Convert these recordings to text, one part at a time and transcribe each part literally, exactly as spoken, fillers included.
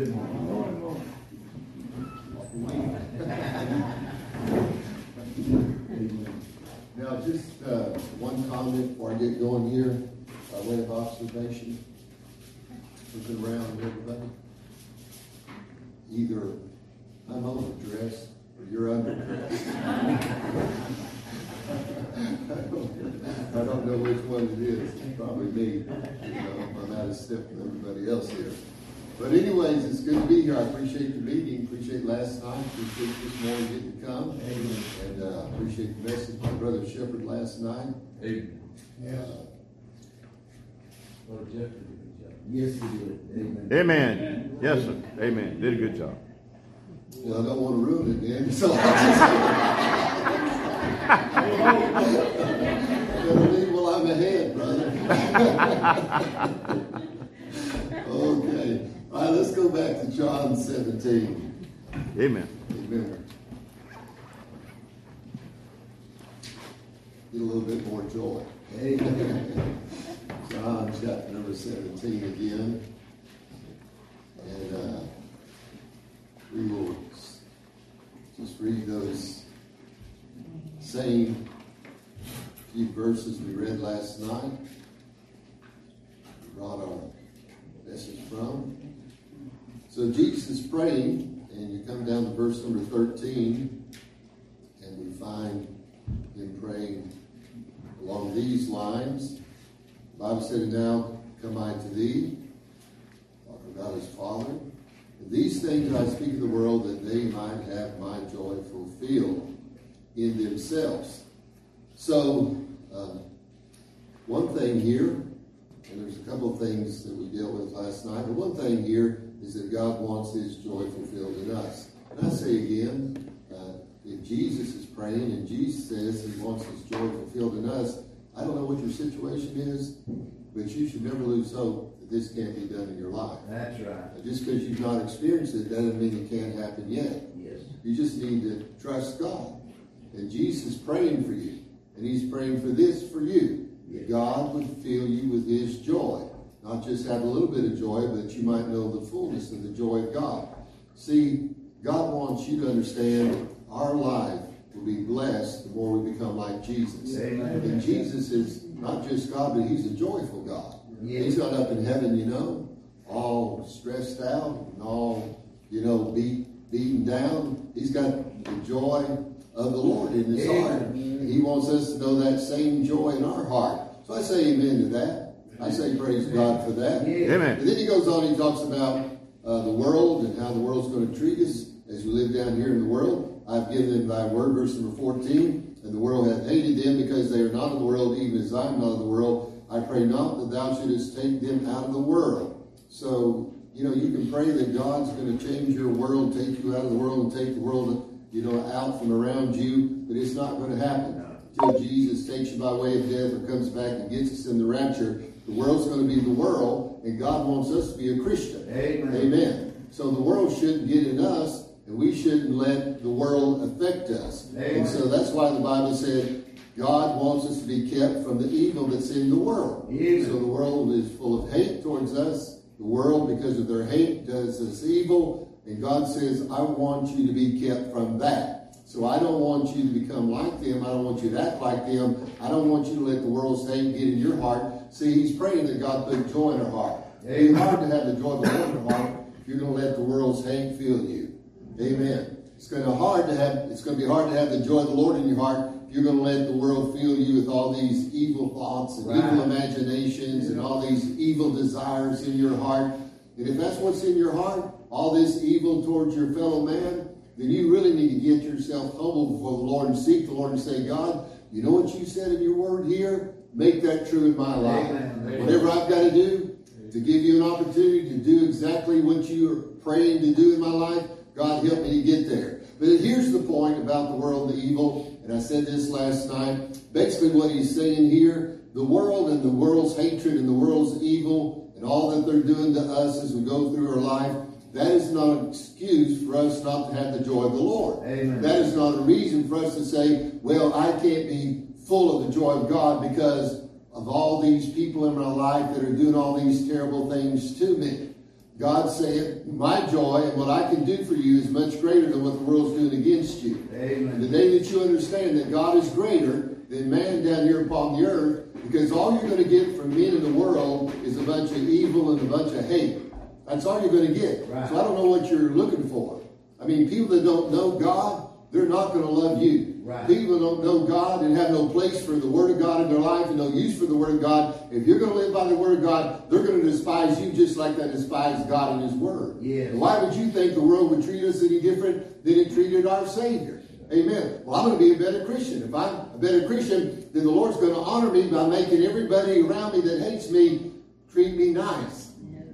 Good morning. Now, just uh, one comment before I get going here, by way of observation. Looking around at everybody. Either I'm overdressed or you're underdressed. I don't know which one it is. It's probably me. You know, I'm out of step with everybody else here. But anyways, it's good to be here. I appreciate the meeting. Appreciate last night. Appreciate this morning getting to come. Amen. And uh, appreciate the message by Brother Shepherd last night. Amen. Yeah. Brother Jeff did a good job. Yes, he did. Amen. Amen. Amen. Yes, sir. Amen. Did a good job. Well, I don't want to ruin it, man. So I just well, I'm ahead, brother. Okay. All right, let's go back to John seventeen. Amen. Amen. Get a little bit more joy. Amen. John chapter number seventeen again. And uh, we will just read those same few verses we read last night. We brought our message from. So Jesus is praying, and you come down to verse number thirteen, and we find him praying along these lines. The Bible said, "Now come I to thee," talking about his Father. "And these things I speak of the world, that they might have my joy fulfilled in themselves." So, um, one thing here, and there's a couple of things that we dealt with last night, but one thing here is that God wants his joy fulfilled in us. And I say again, uh, if Jesus is praying and Jesus says he wants his joy fulfilled in us, I don't know what your situation is, but you should never lose hope that this can't be done in your life. That's right. Uh, just because you've not experienced it doesn't mean it can't happen yet. Yes. You just need to trust God. And Jesus is praying for you. And he's praying for this for you. That God would fill you with his joy. Not just have a little bit of joy, but you might know the fullness of the joy of God. See, God wants you to understand our life will be blessed the more we become like Jesus. Amen. And Jesus is not just God, but he's a joyful God. Yes. He's not up in heaven, you know, all stressed out and all, you know, beat, beaten down. He's got the joy of the Lord in his Amen. heart. And he wants us to know that same joy in our heart. So I say amen to that. I say praise God for that. Amen. And then he goes on, he talks about uh, the world and how the world's going to treat us as we live down here in the world. I've given them thy word, verse number fourteen. And the world hath hated them because they are not of the world, even as I am not of the world. I pray not that thou shouldest take them out of the world. So, you know, you can pray that God's going to change your world, take you out of the world, and take the world, you know, out from around you. But it's not going to happen until Jesus takes you by way of death or comes back and gets us in the rapture. The world's going to be the world, and God wants us to be a Christian. Amen. Amen. So the world shouldn't get in us, and we shouldn't let the world affect us. Amen. And so that's why the Bible said God wants us to be kept from the evil that's in the world. Amen. So the world is full of hate towards us. The world, because of their hate, does us evil. And God says, I want you to be kept from that. So I don't want you to become like them. I don't want you to act like them. I don't want you to let the world's hate get in your heart. See, he's praying that God put joy in our heart. It's hard to have the joy of the Lord in our heart if you're going to let the world's hate fill you. Amen. It's going to be hard to have. It's going to be hard to have the joy of the Lord in your heart if you're going to let the world fill you with all these evil thoughts and right. evil imaginations and all these evil desires in your heart. And if that's what's in your heart, all this evil towards your fellow man, then you really need to get yourself humble before the Lord and seek the Lord and say, God, you know what you said in your word here? Make that true in my life. Amen. Whatever I've got to do to give you an opportunity to do exactly what you're praying to do in my life, God help me to get there. But here's the point about the world and the evil, and I said this last night. Basically what he's saying here, the world and the world's hatred and the world's evil and all that they're doing to us as we go through our life, that is not an excuse for us not to have the joy of the Lord. Amen. That is not a reason for us to say, well, I can't be full of the joy of God because of all these people in my life that are doing all these terrible things to me. God's saying, my joy and what I can do for you is much greater than what the world's doing against you. Amen. And the day that you understand that God is greater than man down here upon the earth, because all you're going to get from men in the world is a bunch of evil and a bunch of hate. That's all you're going to get. Right. So I don't know what you're looking for. I mean, people that don't know God, they're not going to love you. Right. People that don't know God and have no place for the Word of God in their life and no use for the Word of God, if you're going to live by the Word of God, they're going to despise you just like they despise God and His Word. Yes. And why would you think the world would treat us any different than it treated our Savior? Amen. Well, I'm going to be a better Christian. If I'm a better Christian, then the Lord's going to honor me by making everybody around me that hates me treat me nice.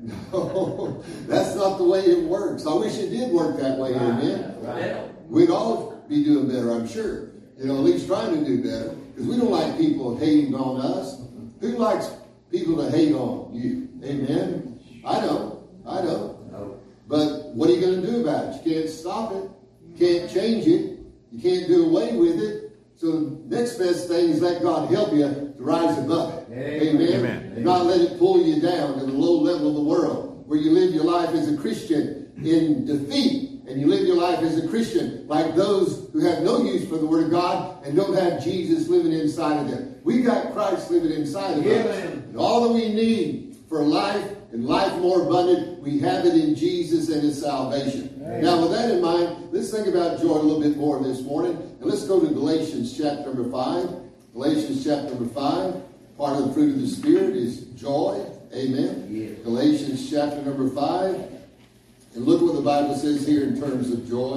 No, that's not the way it works. I wish it did work that way. Amen. Right. We'd all be doing better, I'm sure. You know, at least trying to do better. Because we don't like people hating on us. Who likes people to hate on you? Amen. I don't. I don't. No. But what are you going to do about it? You can't stop it. You can't change it. You can't do away with it. So the next best thing is let God help you to rise above it. Amen. Amen. Amen. And not let it pull you down to the low level of the world, where you live your life as a Christian in defeat. And you live your life as a Christian like those who have no use for the Word of God and don't have Jesus living inside of them. We got Christ living inside of Amen. us. And all that we need for life and life more abundant, we have it in Jesus and His salvation. Amen. Now, with that in mind, let's think about joy a little bit more this morning. And let's go to Galatians chapter number five. Galatians chapter number five. Part of the fruit of the Spirit is joy. Amen. Yes. Galatians chapter number five. And look what the Bible says here in terms of joy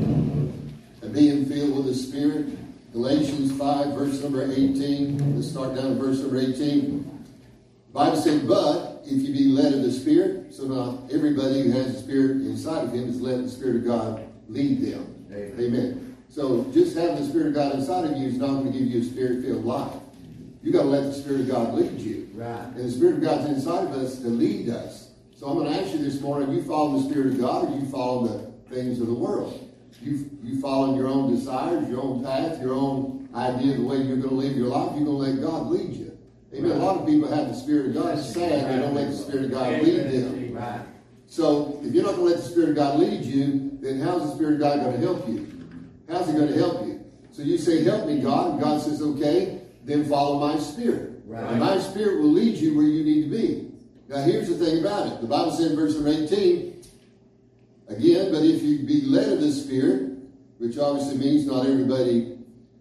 and being filled with the Spirit. Galatians five, verse number eighteen. Let's start down at verse number eighteen. The Bible said, but if you be led of the Spirit, so now everybody who has the Spirit inside of him is let the Spirit of God lead them. Amen. Amen. So just having the Spirit of God inside of you is not going to give you a Spirit-filled life. You got to let the Spirit of God lead you. Right. And the Spirit of God's inside of us to lead us. So I'm going to ask you this morning, you follow the Spirit of God or you follow the things of the world? You you follow your own desires, your own path, your own idea of the way you're going to live your life. You're going to let God lead you. Amen. Right. A lot of people have the Spirit of God. It's sad they don't let the Spirit of God lead them. Right. So if you're not going to let the Spirit of God lead you, then how's the Spirit of God going to help you? How's He going to help you? So you say, help me, God. And God says, okay, then follow my Spirit. Right. And my Spirit will lead you where you need to be. Now, here's the thing about it. The Bible said in verse number eighteen, again, but if you be led of the Spirit, which obviously means not everybody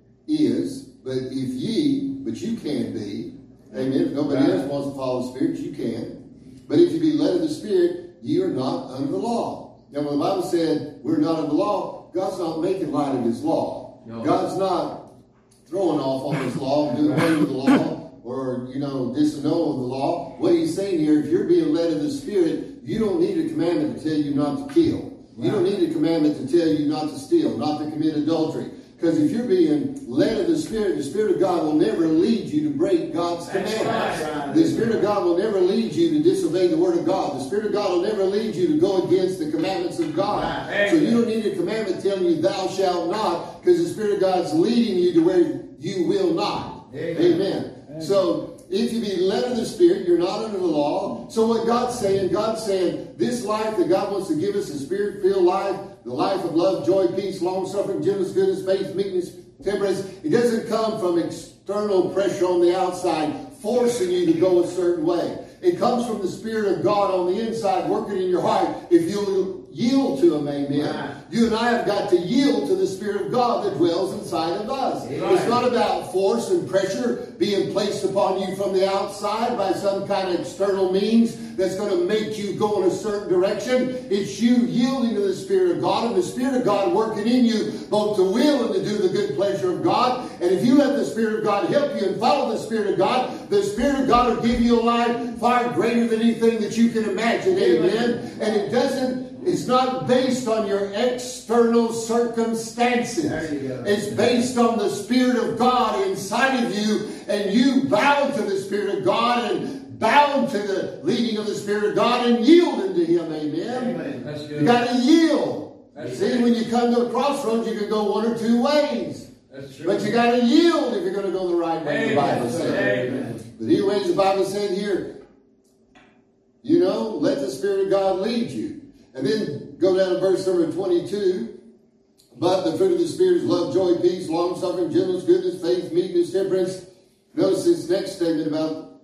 is, but if ye, but you can be, amen, if nobody Right. else wants to follow the Spirit, you can. But if you be led of the Spirit, ye are not under the law. Now, when the Bible said we're not under the law, God's not making light of His law. No. God's not throwing off on His law and doing away with the law. Or, you know, disannul the law. What He's saying here, if you're being led of the Spirit, you don't need a commandment to tell you not to kill. You don't need a commandment to tell you not to steal, not to commit adultery. Because if you're being led of the Spirit, the Spirit of God will never lead you to break God's commandments. right. The Spirit of God will never lead you to disobey the Word of God. The Spirit of God will never lead you to go against the commandments of God. Right. So you don't need a commandment telling you thou shalt not, because the Spirit of God's leading you to where you will not. Amen. Amen. So, if you be led of the Spirit, you're not under the law. So what God's saying, God's saying, this life that God wants to give us, a Spirit-filled life, the life of love, joy, peace, long-suffering, gentleness, goodness, faith, meekness, temperance, it doesn't come from external pressure on the outside, forcing you to go a certain way. It comes from the Spirit of God on the inside, working in your heart. If you'll yield to Him, amen. Right. You and I have got to yield to the Spirit of God that dwells inside of us. Right. It's not about force and pressure being placed upon you from the outside by some kind of external means that's going to make you go in a certain direction. It's you yielding to the Spirit of God and the Spirit of God working in you both to will and to do the good pleasure of God. And if you let the Spirit of God help you and follow the Spirit of God, the Spirit of God will give you a life far greater than anything that you can imagine. Amen. And it doesn't It's not based on your external circumstances. There you go. It's based on the Spirit of God inside of you, and you bow to the Spirit of God and bow to the leading of the Spirit of God and yield unto Him. Amen. Amen. That's good. You got to yield. That's See, right. when you come to a crossroads, you can go one or two ways. That's true. But you got to yield if you're going to go the right way, the Bible Amen. says. Amen. But anyways, the Bible said here, You know, let the Spirit of God lead you. And then go down to verse number twenty-two. But the fruit of the Spirit is love, joy, peace, long-suffering, gentleness, goodness, faith, meekness, temperance. Notice this next statement about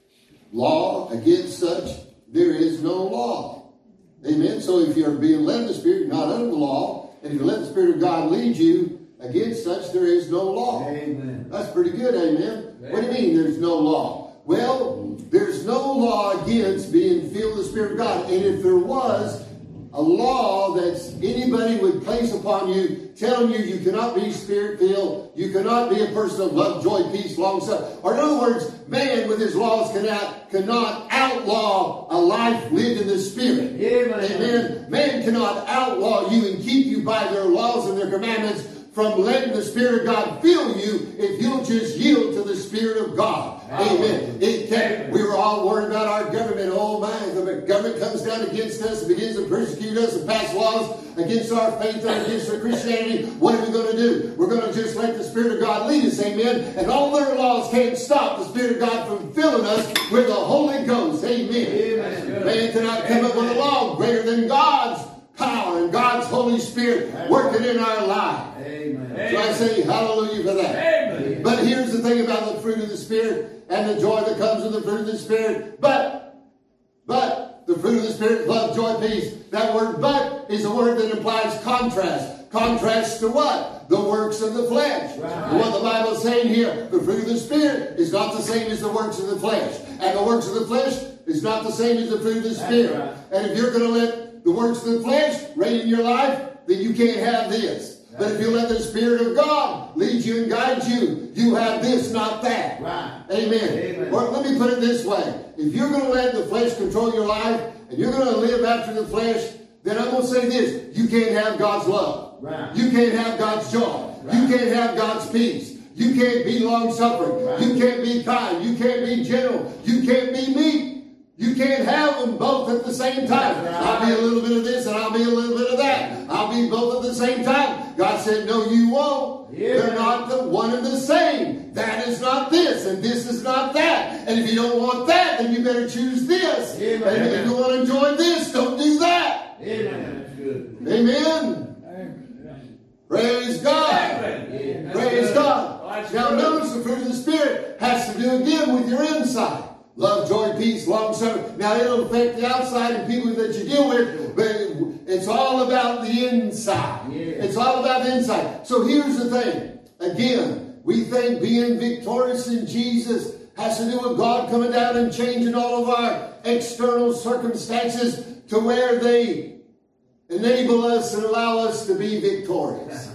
law. Against such, there is no law. Amen. So if you're being led of the Spirit, you're not under the law. And if you let the Spirit of God lead you, against such, there is no law. Amen. That's pretty good, amen. Amen. What do you mean there's no law? Well, there's no law against being filled with the Spirit of God. And if there was a law that anybody would place upon you, telling you you cannot be Spirit-filled, you cannot be a person of love, joy, peace, long-suffering. Or in other words, man with his laws cannot, cannot outlaw a life lived in the Spirit. Amen. Amen. Man cannot outlaw you and keep you by their laws and their commandments from letting the Spirit of God fill you if you'll just yield to the Spirit of God. Amen. It can, we were all worried about our government. Oh my, the government comes down against us and begins to persecute us and pass laws against our faith and against our Christianity. What are we going to do? We're going to just let the Spirit of God lead us. Amen. And all their laws can't stop the Spirit of God from filling us with the Holy Ghost. Amen. Amen. Man cannot come up with a law greater than God's power and God's Holy Spirit working in our life. Amen. So I say hallelujah for that. Amen. But here's the thing about the fruit of the Spirit and the joy that comes with the fruit of the Spirit. But, but, the fruit of the Spirit, love, joy, peace. That word but is a word that implies contrast. Contrast to what? The works of the flesh. Right. What the Bible is saying here, the fruit of the Spirit is not the same as the works of the flesh. And the works of the flesh is not the same as the fruit of the Spirit. Right. And if you're going to let the works of the flesh reign in your life, then you can't have this. But if you let the Spirit of God lead you and guide you, you have this, not that. Right. Amen. Amen. Or let me put it this way. If you're going to let the flesh control your life, and you're going to live after the flesh, then I'm going to say this. You can't have God's love. Right. You can't have God's joy. Right. You can't have God's peace. You can't be long-suffering. Right. You can't be kind. You can't be gentle. You can't be meek. You can't have them both at the same time. Right. I'll be a little bit of this and I'll be a little bit of that. I'll be both at the same time. God said, no, you won't. Yeah. They're not the one and the same. That is not this and this is not that. And if you don't want that, then you better choose this. Amen. And if you want to enjoy this, don't do that. Amen. That's good. Amen. Amen. Praise God. Amen. Praise good. God. Now notice the fruit of the Spirit has to do again with your inside. Love, joy, peace, long-suffering. Now it'll affect the outside and people that you deal with, but it's all about the inside. Yeah. It's all about the inside. So here's the thing. Again, we think being victorious in Jesus has to do with God coming down and changing all of our external circumstances to where they enable us and allow us to be victorious.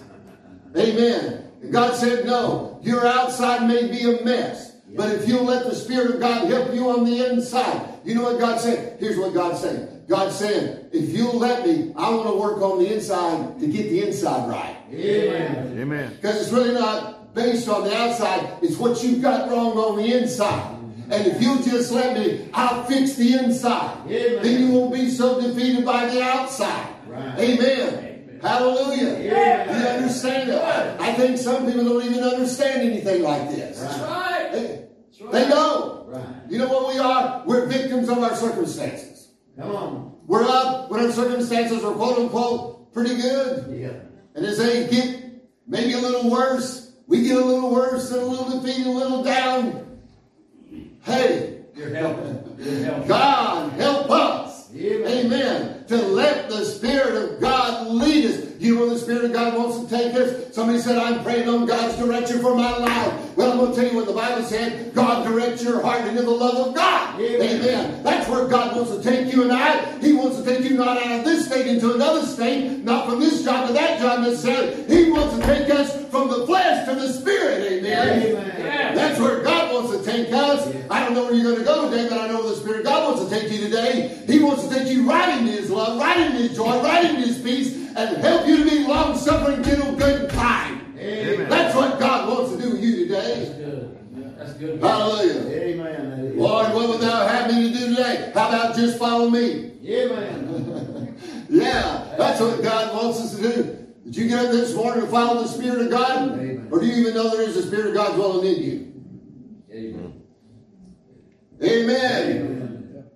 Amen. And God said, no, your outside may be a mess. But if you'll let the Spirit of God help you on the inside, you know what God said? Here's what God's saying. God's saying, if you'll let me, I want to work on the inside to get the inside right. Amen. Amen. Because it's really not based on the outside. It's what you've got wrong on the inside. And if you'll just let me, I'll fix the inside. Amen. Then you won't be so defeated by the outside. Right. Amen. Amen. Hallelujah. Amen. You understand that? I think some people don't even understand anything like this. Right. Right. They, That's right. they don't. Right. You know what we are? We're victims of our circumstances. Come on. We're up when our circumstances are quote unquote pretty good. Yeah. And as they get maybe a little worse, we get a little worse and a little defeated, a little down. Hey, You're helping. You're helping. God help us. Amen. Amen. To let the Spirit of God lead us. You know where the Spirit of God wants to take us? Somebody said, I'm praying on God's direction for my life. Well, I'm going to tell you what the Bible said. God directs your heart into the love of God. Amen. Amen. That's where God wants to take you and I. He wants to take you not out of this state into another state, not from this job to that job necessarily. He wants to take us from the flesh to the Spirit. Amen. Amen. Yeah. That's where God wants to take us. I don't know where you're going to go today, but I know the Spirit of God wants to take you today. He wants to take you right into His love, right into His joy, right into His peace, and help you to be long-suffering, gentle, good, and kind. Amen. That's what God wants to do with you That's today. good. That's good. Hallelujah. Amen. That is. Lord, what would thou have me to do today? How about just follow me? Amen. Yeah, that's what God wants us to do. Did you get up this morning to follow the Spirit of God? Amen. Or do you even know there is a Spirit of God dwelling in you? Amen. Amen. Amen. Amen.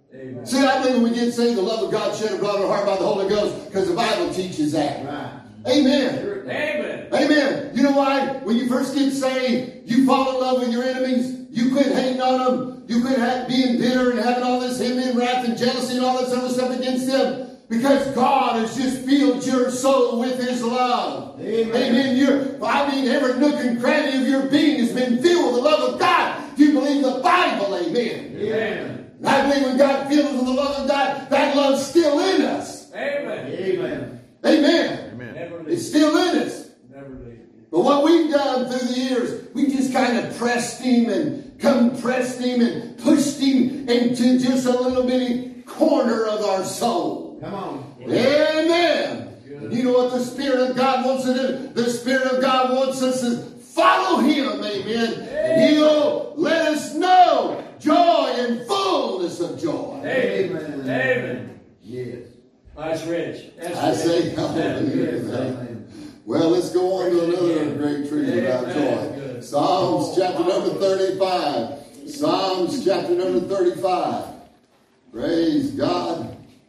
See, I believe when we get saved, the love of God shed abroad in our heart by the Holy Ghost, because the Bible teaches that. Right. Amen. Amen. Amen. You know why? When you first get saved, you fall in love with your enemies. You quit hating on them. You quit have, being bitter and having all this envy and wrath and jealousy and all this other stuff against them. Because God has just filled your soul with His love. Amen. Amen. You're, I mean, every nook and cranny of your being has been filled with the love of God. Do you believe the Bible? Amen. Amen. And I believe when God fills us with the love of God, that love's still in us. Amen. Amen. Amen. Amen. Never leave. It's still in us. Never leave. But what we've done through the years, we just kind of pressed Him and compressed Him and pushed Him into just a little bitty corner of our soul. Come on. Amen. And you know what the Spirit of God wants to do? The Spirit of God wants us to follow Him. Amen. And He'll let us know joy and fullness of joy. Amen. Amen. Yes. That's rich. That's I rich. say That's hallelujah. good. Amen. Well, let's go on to another great truth about joy. Psalms chapter number thirty-five. Psalms chapter number thirty-five. Praise God.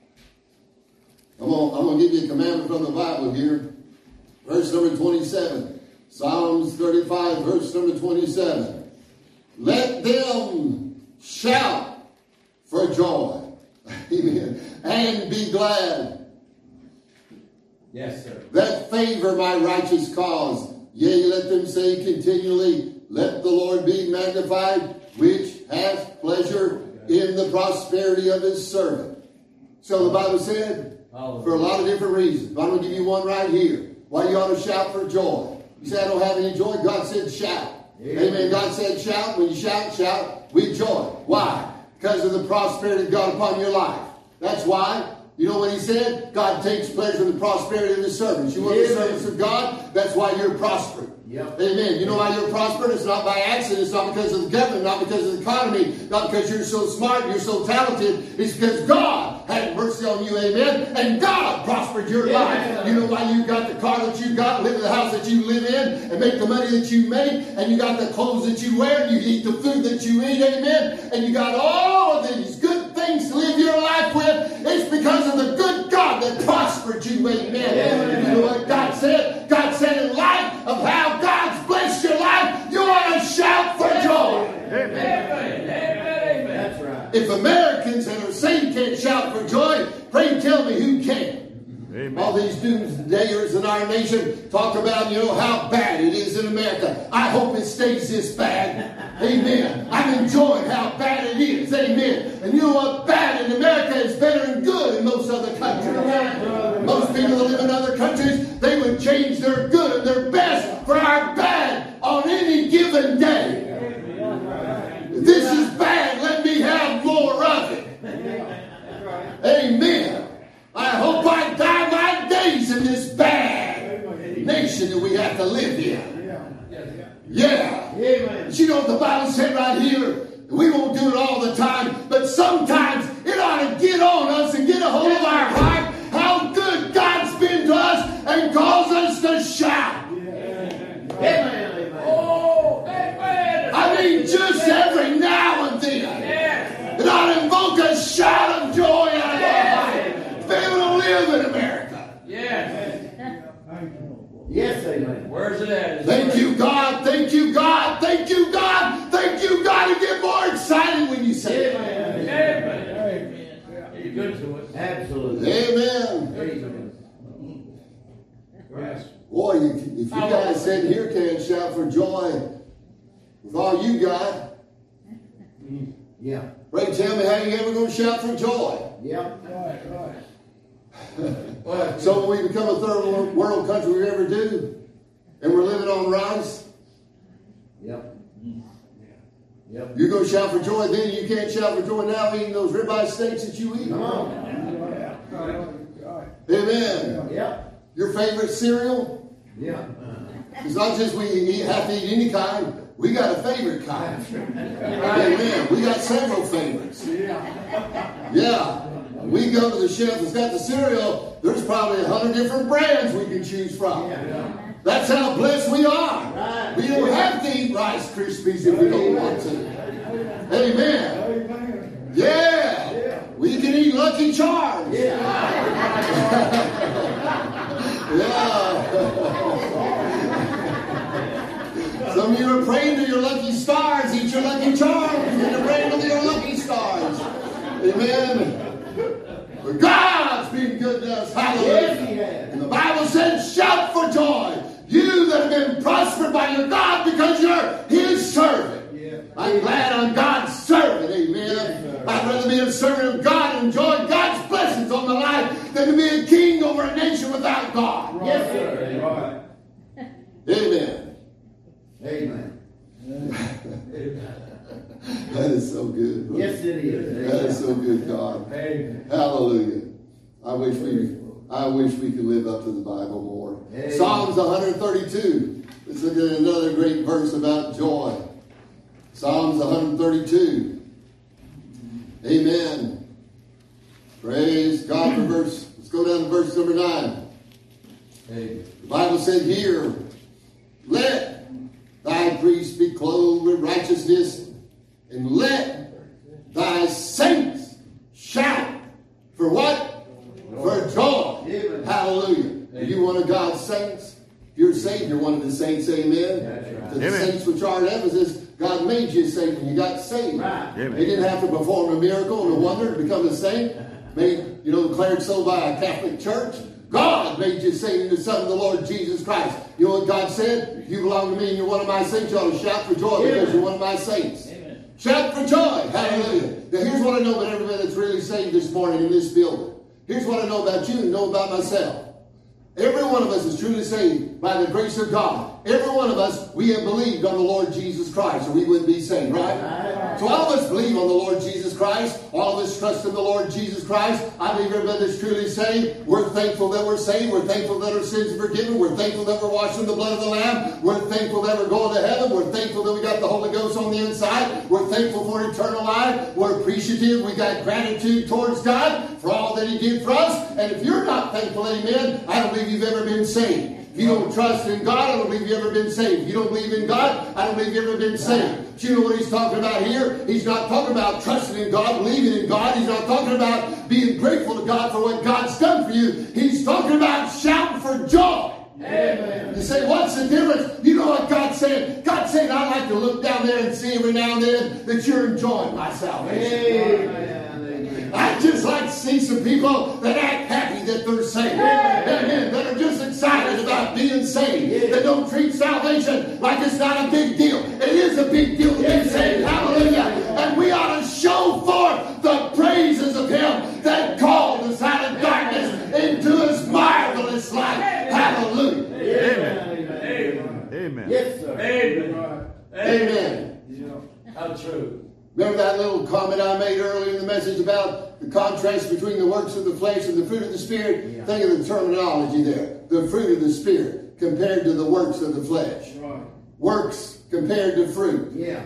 I'm going I'm going to give you a commandment from the Bible here. Verse number twenty-seven. Psalms thirty-five, verse number twenty-seven. Let them shout for joy. Amen. And be glad Yes, sir. that favor my righteous cause. Yea, let them say continually, let the Lord be magnified, which hath pleasure in the prosperity of His servant. So the Bible said, for a lot of different reasons. But I'm going to give you one right here. Why you ought to shout for joy. You say, I don't have any joy. God said, shout. Amen. Amen. God said, shout. When you shout, shout with joy. Why? Because of the prosperity of God upon your life. That's why. You know what He said? God takes pleasure in the prosperity of His servants. You want the Amen. servants of God? That's why you're prospering. Yep. Amen. You know why you're prospering? It's not by accident. It's not because of the government. Not because of the economy. Not because you're so smart. You're so talented. It's because God had mercy on you. Amen. And God prospered your Amen. life. You know why you got the car that you got, live in the house that you live in, and make the money that you make, and you got the clothes that you wear, and you eat the food that you eat. Amen. And you got all of these good things to live your life with. It's because of the good God that prospered you. Amen. Amen. You know what God said? God said in light of how God's blessed your life, you ought to shout for joy. Amen. Amen. Amen. That's right. If Americans that are saved can't shout for joy, pray tell me who can. Amen. All these doomsdayers in our nation talk about, you know, how bad it is in America. I hope it stays this bad. Amen. I'm enjoying how bad it is. Amen. And you know what? Bad in America is better than good in most other countries. Most people that live in other countries, they would change their good and their best for our bad on any given day. If this is bad, let me have more of it. Amen. I hope I die my days in this bad nation that we have to live in. Yeah. Amen. But you know what the Bible said right here? We won't do it all the time, but sometimes it ought to get on us and get a hold of our heart how good God's been to us and cause us to shout. Amen. Amen. Oh, amen. I mean, just every now and then. Yes. It ought to invoke a shout of joy out of our heart to be able to live in America. Yes. Yes, amen. Where's it at? Is Thank it- you, God. Thank you, God. Thank you, God. Thank you, God. To get more excited when you say it. Amen. Amen. You're good to us. Absolutely. Amen. Amen. Yes. Boy, you, if you guys sitting here can't shout for joy with all you got, Yeah. pray tell me how you ever going to shout for joy. Yeah. Well, So when we become a third world country we ever do, and we're living on rice, Yep. Yep. you're going to shout for joy then. You can't shout for joy now eating those ribeye steaks that you eat. Come on. Amen. Yep. Your favorite cereal? Yeah. It's not just we eat, have to eat any kind. We got a favorite kind. Amen. We got several favorites. Yeah. We go to the shelf that's got the cereal, there's probably a hundred different brands we can choose from. That's how blessed we are. We don't have to eat Rice Krispies if we don't want to. Amen. Yeah. We can Lucky Charms. Yeah. Yeah. Some of you are praying to your lucky stars. Eat your lucky charms. And you're praying to your lucky stars. Amen. But God's been good to us. Hallelujah. Yes, He has. And the Bible says, shout for joy. You that have been prospered by your God because you're His servant. Yeah. I'm glad I'm God's servant. Amen. Yes, sir. I'd rather be a servant of God and enjoy God's blessings on my life than to be a king over a nation without God. Yes, sir. Amen. Amen. That is so good. brother. Yes, it is. That is so good, God. Amen. Hallelujah. I wish we I wish we could live up to the Bible more. Amen. Psalms one thirty-two. Let's look at another great verse about joy. Psalms one thirty-two. Amen. Praise God for verse. Let's go down to verse number nine. Amen. The Bible said here, let thy priests be clothed with righteousness, and let thy saints shout for what? For joy. Amen. Hallelujah. Are you one of God's saints? If you're saved, you're one of the saints. Amen. That's right. To the Amen. saints which are in Ephesus, God made you a saint when you got saved. Right. Amen. They didn't have to perform a miracle and a wonder to become a saint. Made, you know, declared so by a Catholic church. God made you a saint in the Son of the Lord Jesus Christ. You know what God said? If you belong to me and you're one of my saints, you ought to shout for joy Amen. because you're one of my saints. Amen. Shout for joy. Hallelujah. Now here's what I know about everybody that's really saved this morning in this building. Here's what I know about you and know about myself. Every one of us is truly saved by the grace of God. Every one of us, we have believed on the Lord Jesus Christ, or we wouldn't be saved, right? So all of us believe on the Lord Jesus Christ. All of us trust in the Lord Jesus Christ. I believe everybody that's truly saved. We're thankful that we're saved. We're thankful that our sins are forgiven. We're thankful that we're washed in the blood of the Lamb. We're thankful that we're going to heaven. We're thankful that we got the Holy Ghost on the inside. We're thankful for eternal life. We're appreciative. We got gratitude towards God for all that He did for us. And if you're not thankful, amen, I don't believe you've ever been saved. If you don't trust in God, I don't believe you've ever been saved. If you don't believe in God, I don't believe you've ever been saved. But you know what He's talking about here? He's not talking about trusting in God, believing in God. He's not talking about being grateful to God for what God's done for you. He's talking about shouting for joy. Amen. You say, what's the difference? You know what God's saying? God's saying, I like to look down there and see every now and then that you're enjoying my salvation. Amen. I just like to see some people that act happy that they're saved. Amen. That are just excited about being saved. That don't treat salvation like it's not a big deal. It is a big deal to be saved. Hallelujah. And we ought to show forth the praises of Him that called us out of darkness into His marvelous light. Hallelujah. Amen. Amen. Amen. Yes, sir. Amen. Amen. How true. Remember that little comment I made earlier in the message about the contrast between the works of the flesh and the fruit of the Spirit? Yeah. Think of the terminology there. The fruit of the Spirit compared to the works of the flesh. Right. Works compared to fruit. Yeah.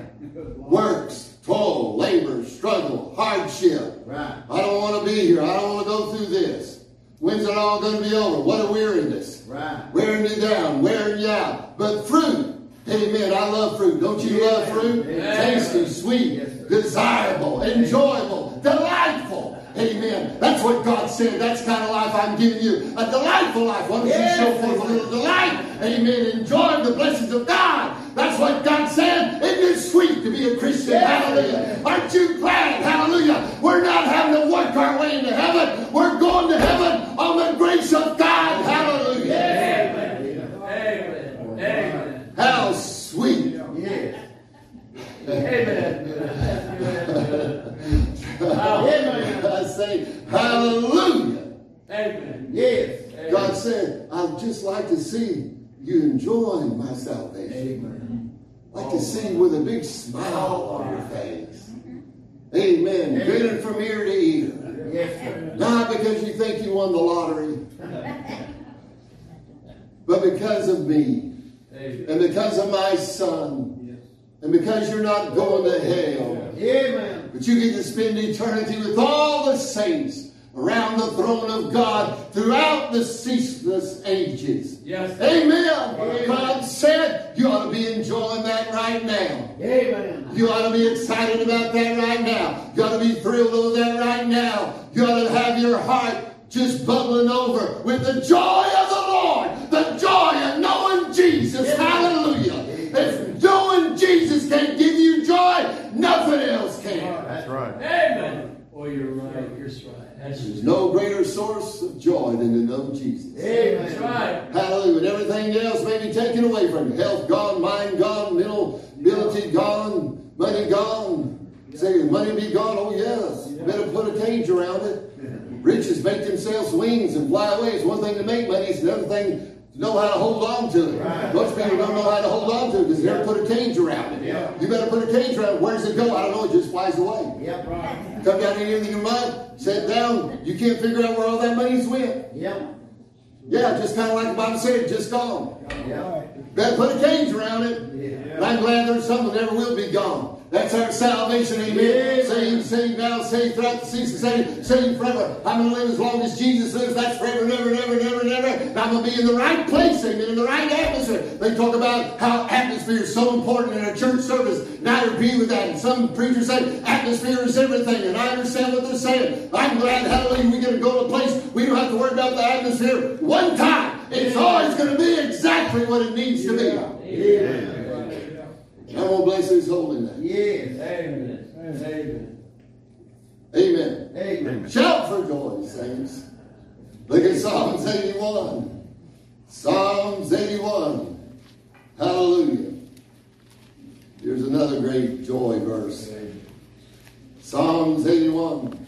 Works, toil, labor, struggle, hardship. Right. I don't want to be here. I don't want to go through this. When's it all going to be over? What a weariness. Right. Wearing you down, wearing you out. But fruit. Amen. I love fruit. Don't you love fruit? Amen. Tasty, sweet, Yes, sir. desirable, enjoyable, delightful. Amen. That's what God said. That's the kind of life I'm giving you. A delightful life. Why don't Yes, you show forth a amen. little delight? Amen. Enjoying the blessings of God. That's what God said. Isn't it sweet to be a Christian? Yes, Hallelujah. amen. Aren't you glad? Hallelujah. We're not having to work our way into heaven. We're going to heaven on the grace of God. Hallelujah. Amen. Amen. Amen. How sweet. Yes. Amen. Amen. I say, hallelujah. Amen. Yes. God said, I'd just like to see you enjoying my salvation. Amen. I'd like to see you with a big smile on your face. Amen. Grinning from ear to ear. Yes, sir. Not because you think you won the lottery, but because of me. Amen. And because of my son. And because you're not going to hell. Amen. But you get to spend eternity with all the saints around the throne of God throughout the ceaseless ages. Yes. Amen. Amen. God said you ought to be enjoying that right now. Amen. You ought to be excited about that right now. You ought to be thrilled over that right now. You ought to have your heart just bubbling over with the joy of the Lord. The joy of knowing Jesus. Amen. Hallelujah. If knowing Jesus can't give you joy, nothing else can. That's right. Amen. Oh, you're right. You're right. That's There's no greater source of joy than to know Jesus. Amen. That's right. Hallelujah. And everything else may be taken away from you. Health gone, mind gone, mental ability gone, money gone. Say, money be gone. Oh, yes. You better put a cage around it. Riches make themselves wings and fly away. It's one thing to make money. It's another thing to know how to hold on to it. Right. Most people don't know how to hold on to it because they never put a cage around it. Yeah. You better put a cage around it. Where does it go? I don't know. It just flies away. Yep. Right. Come down here in your mud, sit down. You can't figure out where all that money's went. Yep. Yeah, just kind of like the Bible said, just gone. Yep. Better put a cage around it. Yeah. And I'm glad there's something that never will be gone. That's our salvation, amen. Amen. Saved, saved now, saved throughout the season, saved, saved forever. I'm going to live as long as Jesus lives. That's forever, never, never, never, never. And I'm going to be in the right place, amen, in the right atmosphere. They talk about how atmosphere is so important in a church service. And I agree with that. And some preachers say atmosphere is everything. And I understand what they're saying. I'm glad, hallelujah, we're going to go to a place we don't have to worry about the atmosphere one time. It's always going to be exactly what it needs to be. Amen. I'm going to bless his holy name. Yes. Amen. Amen. Amen. Amen. Shout for joy, saints. Look at Psalms eighty-one. Psalms eighty-one. Hallelujah. Here's another great joy verse. Psalms eighty-one.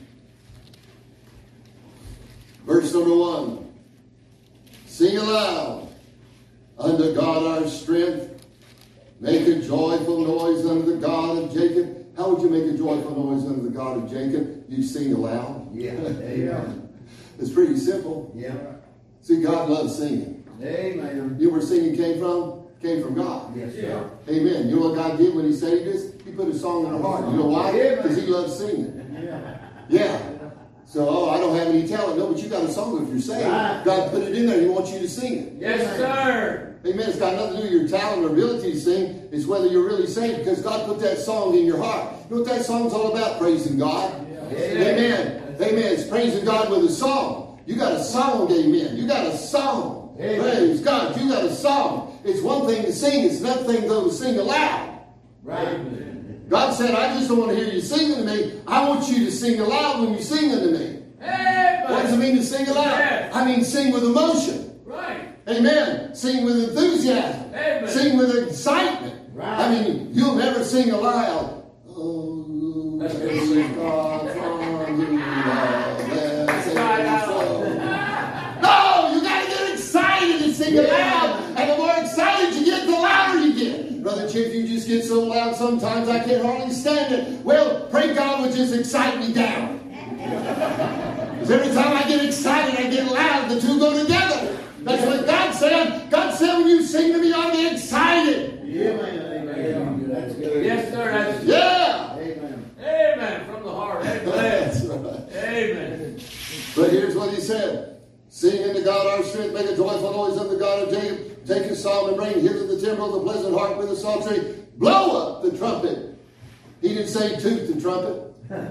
Verse number one. Sing aloud unto God our strength. Make a joyful noise unto the God of Jacob. How would you make a joyful noise unto the God of Jacob? You sing aloud. Yeah. Amen. It's pretty simple. Yeah. See, God loves singing. Amen. You know where singing came from? Came from God. Yes, sir. Amen. You know what God did when he saved us? He put a song in our heart. You know why? Amen. Because he loves singing. Yeah. Yeah. So, oh, I don't have any talent. No, but you got a song if you're saved. Right. God put it in there. He wants you to sing it. Yes, sir. Amen. It's got nothing to do with your talent or ability to sing. It's whether you're really saved because God put that song in your heart. You know what that song's all about? Praising God. Amen. Amen. It's praising God with a song. You got a song, amen. You got a song. Amen. Praise God. You got a song. It's one thing to sing. It's another thing though to sing aloud. Right. God said, I just don't want to hear you singing to me. I want you to sing aloud when you sing unto me. Amen. What does it mean to sing aloud? Yes. I mean sing with emotion. Right. Amen. Sing with enthusiasm. Amen. Sing with excitement. Right. I mean, you'll never sing aloud. Oh, That's good praise singing. God from the love that's in Right my out. soul. No, you got to get excited and sing aloud. And the more excited you get, the louder you get. Brother Chip, you just get so loud sometimes I can't hardly stand it. Well, pray God would just excite me down. Because every time I get excited, I get loud. The two go together. That's what God said. God said when you sing to me, I'll be excited. Amen. Amen. That's good. Yes, sir. That's Yeah. Amen. Amen. From the heart. That's Amen. right. Amen. But here's what he said. Sing unto God our strength, make a joyful noise unto the God of Jacob. Take a psalm and ring. Here to the timbrel, the pleasant harp with a psaltery. Blow up the trumpet. He didn't say toot the trumpet.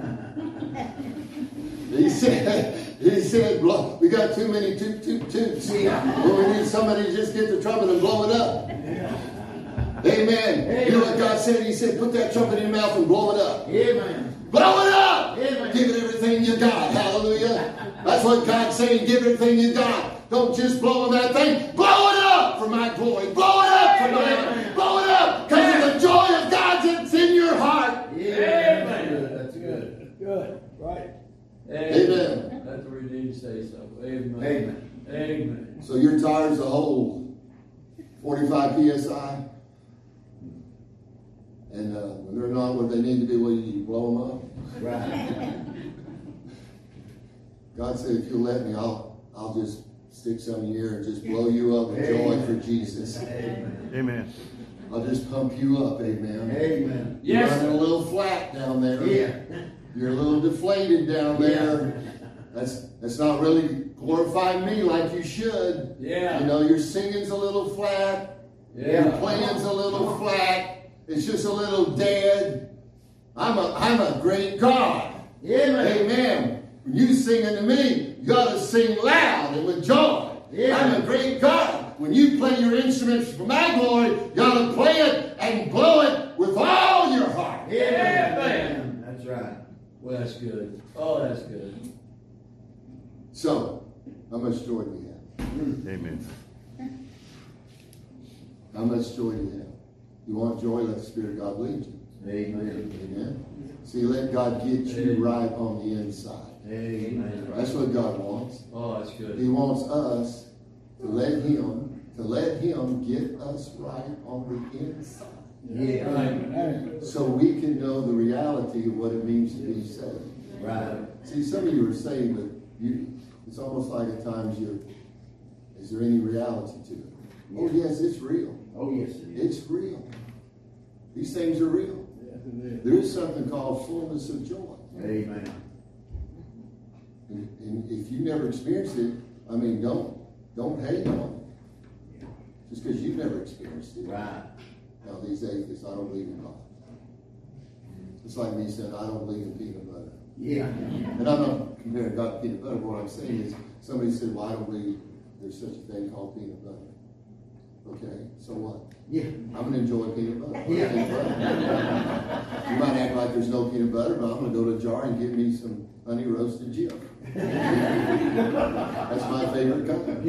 He said, he said, blow. We got too many toot, toot, toots. Well, we need somebody to just get the trumpet and blow it up. Amen. You know what God said? He said, put that trumpet in your mouth and blow it up. Amen. Blow it up. Amen. Give it everything you got. Hallelujah. That's what God's saying. Give everything you got. Don't just blow on that thing. Blow it up for my glory. Blow it up for my Amen. Blow it up because of the joy of God that's in your heart. Amen. That's good. Good. Right. Amen. That's where you need to say so. Amen. Amen. Amen. So your tires will hold forty-five P S I. And uh, when they're not where they need to be, what do you blow them up? Right. God said, if you'll let me, I'll I'll just stick some in your ear and just blow you up with joy for Jesus. Amen. Amen. I'll just pump you up, amen. Amen. You're Yes. running a little flat down there. Yeah. You're a little deflated down there. That's that's not really glorifying me like you should. Yeah. You know, your singing's a little flat. Yeah. Your playing's a little flat. It's just a little dead. I'm a I'm a great God. Amen. Amen. When you sing unto me, you ought to sing loud and with joy. Yeah. I'm a great God. When you play your instruments for my glory, you ought to play it and blow it with all your heart. Amen. That's right. Well, that's good. Oh, that's good. So, how much joy do you have? Amen. How much joy do you have? You want joy? Let the Spirit of God lead you. Amen. Amen. See, let God get you Amen. right on the inside. Amen. That's what God wants. Oh, that's good. He wants us to let Him, to let Him get us right on the inside. Yeah. Right. So we can know the reality of what it means to be saved. Right. See, some of you are saved, but you, it's almost like at times you're, is there any reality to it? Oh, yes, it's real. Oh, yes, it is. It's real. These things are real. There is something called fullness of joy. Amen. And, and if you never experienced it, I mean, don't don't hate on it. Just because you've never experienced it. Right. Now, these atheists, I don't believe in God. It's like me saying, I don't believe in peanut butter. Yeah. And I'm not comparing God to peanut butter. What I'm saying is, somebody said, well, I don't believe there's such a thing called peanut butter. Okay, so what? Yeah. I'm going to enjoy peanut butter. Yeah. You might act like there's no peanut butter, but I'm going to go to a jar and get me some honey roasted Jim. That's my favorite kind.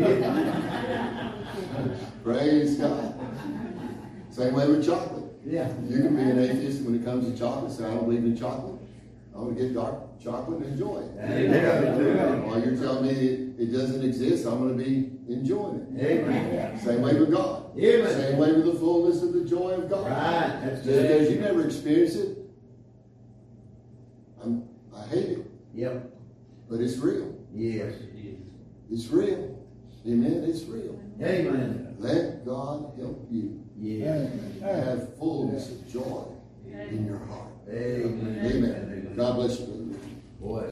Praise God. Same way with chocolate. Yeah. You can be an atheist when it comes to chocolate. Say, I don't believe in chocolate. I'm going to get dark chocolate and enjoy it. Amen. While you're telling me it, it doesn't exist, I'm going to be enjoying it. Amen. Same way with God. Amen. Same way with the fullness of the joy of God. Right. That's Just because good. you never experienced it, I'm, I hate it, Yep. but it's real. Yes. It's real. Amen. It's real. Amen. Let God help you Yes. have fullness of joy in your heart. Amen. Amen. God bless you, brother. Boy.